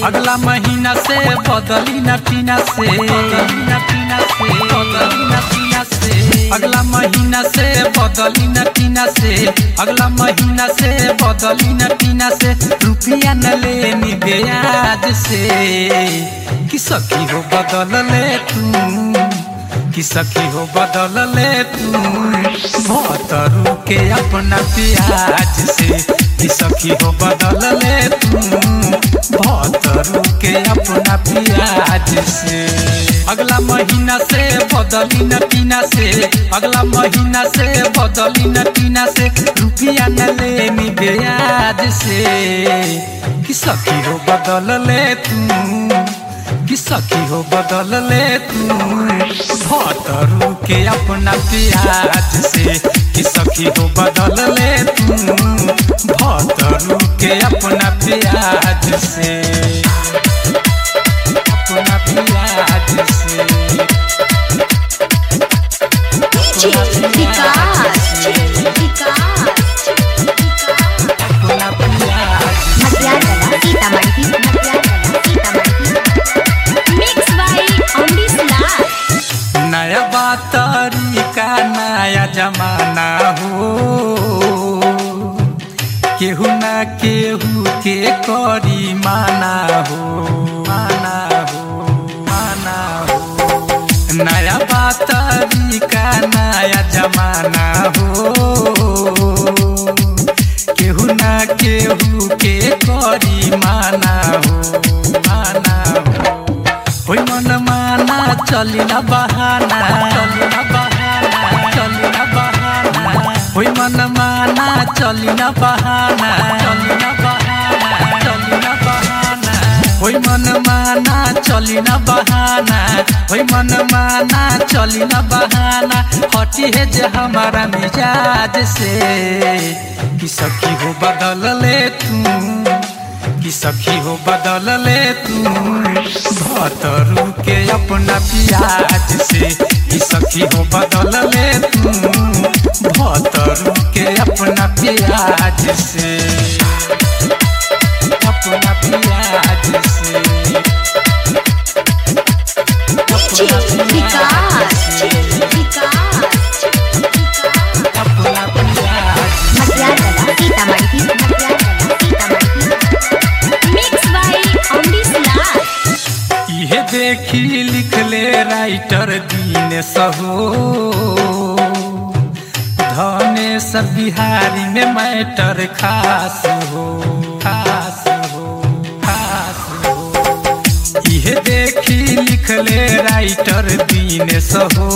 अगला महीना से बदली न टीना से, बदली न टीना से, बदली न टीना से। अगला महीना से बदली न टीना से, अगला महीना से बदली न टीना से। रुपया न लेनी ब्याज से कि सखी हो बदल ले तू, कि सखी हो बदल ले तू भतरू के अपना प्याज से। कि सखी हो बदल ले तू भतरू के अपना प्याज से। अगला महीना से बदली न टीना से, अगला महीना से बदली न टीना से। रुपया न लेनी ब्याज से कि सखी हो बदल ले तू, कि सखी हो बदल ले तू भतरू के अपना प्याज से। कि सखी हो बदल ले तू भतरू के अपना प्याज से, अपना प्याज से, अपना प्याज नया बात तरीका नया जमाना हो। केहू ना केहू के करी माना हो, माना हो, माना हो। नया बात तरीका नया जमाना हो। केहू ना केहू के करी माना हो, माना हो। होई मन माना चली ना बहाना, चली ना बहाना, चली ना बहाना। होई मन माना चली ना बहाना, चली ना बहाना, चली ना बहाना। होई मन माना चली ना बहाना, होई मन माना चली ना बहाना। हटी है जे हमारा मिजाज से कि सखी हो बदल ले तू, कि सखी हो बदल ले तू भतरू के अपना प्याज से। कि सखी हो बदल ले तू भतरू के अपना प्याज से, अपना प्याज से, अपना प्याज से, अपना इहे देखी लिख ले राइटर दीनेश हो। धनेश बिहारी में मैटर खास हो, खास हो, खास हो। इहे देखी लिख ले राइटर दीनेश हो।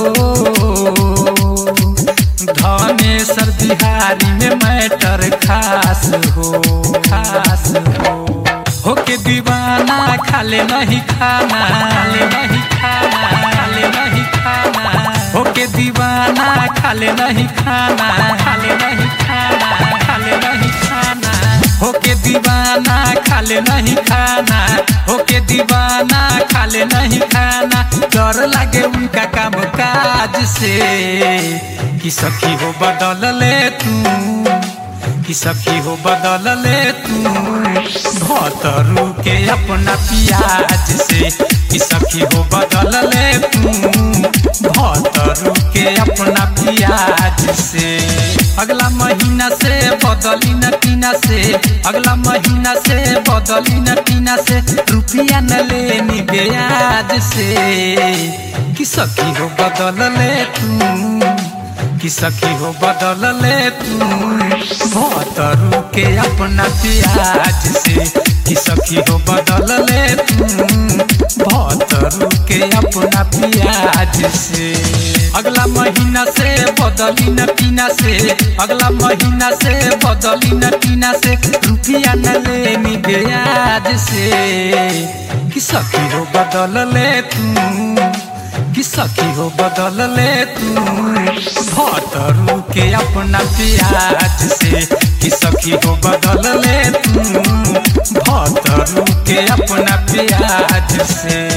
धनेश बिहारी में मैटर खास हो, खास हो। होके दीवाना खाले नहीं खाना, खाले नहीं खाना, खाले नहीं खाना। होके दीवाना खाले नहीं खाना, खाले नहीं खाना, खाले नहीं खाना। होके दीवाना खाले नहीं खाना, होके दीवाना खाले नहीं खाना। डर लागे उनका काम काज से कि सखी हो बदल ले तू, कि सखी हो बदल ले तू भतरू के अपना प्याज से। कि सखी हो बदल ले तू भतरू के अपना प्याज से। अगला महीना से बदली न टीना से, अगला महीना से बदली न टीना से। रुपया न लेनी ब्याज से कि सखी हो बदल ले तू, कि सखी हो बदल ले तू भतरू के अपना प्याज से। कि सखी हो बदल ले तू भतरू के अपना प्याज से। अगला महीना से बदली न टीना से, अगला महीना से बदली न टीना से। रुपया न लेनी ब्याज से कि सखी हो बदल ले तू, कि सखी हो बदल ले तू भतरू के अपना प्याज से। कि सखी हो बदल ले तू भतरू के अपना प्याज से।